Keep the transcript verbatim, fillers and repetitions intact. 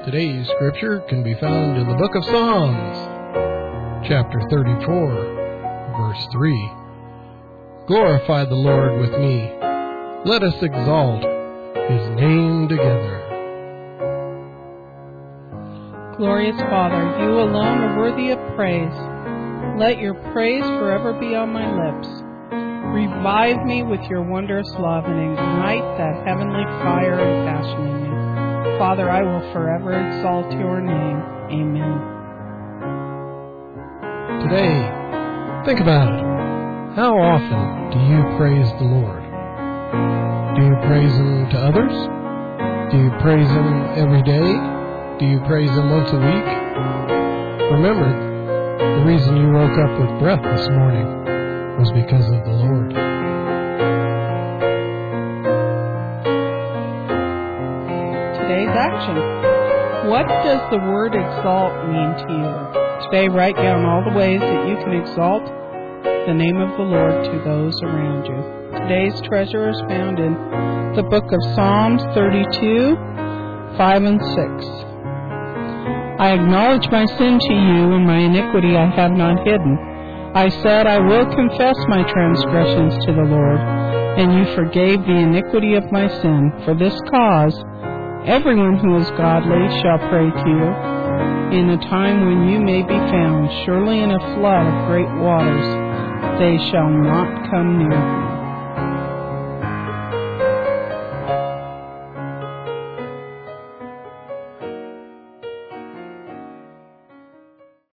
Today's scripture can be found in the book of Psalms, chapter thirty-four, verse three. Glorify the Lord with me. Let us exalt His name together. Glorious Father, you alone are worthy of praise. Let your praise forever be on my lips. Revive me with your wondrous love and ignite that heavenly fire and passion in me. Father, I will forever exalt your name. Amen. Today, think about it. How often do you praise the Lord? Do you praise Him to others? Do you praise Him every day? Do you praise Him once a week? Remember, the reason you woke up with breath this morning was because of the Lord. Today's action. What does the word exalt mean to you? Today, write down all the ways that you can exalt the name of the Lord to those around you. Today's treasure is found in the book of Psalms thirty-two, five and six. I acknowledge my sin to you, and my iniquity I have not hidden. I said, I will confess my transgressions to the Lord, and you forgave the iniquity of my sin. For this cause, everyone who is godly shall pray to you in a time when you may be found. Surely in a flood of great waters they shall not come near.